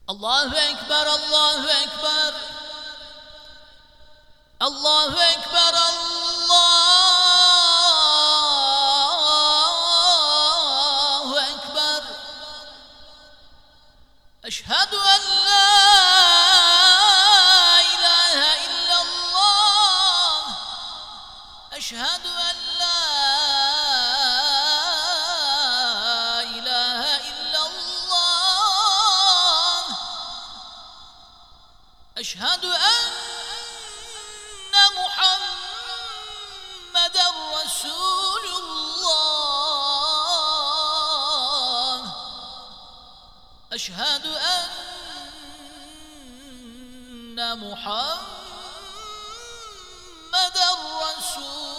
الله أكبر الله أكبر الله أكبر الله أكبر أشهد أن لا إله إلا الله أشهد أن لا إله إلا الله أشهد أن محمد رسول الله أشهد أن محمد رسول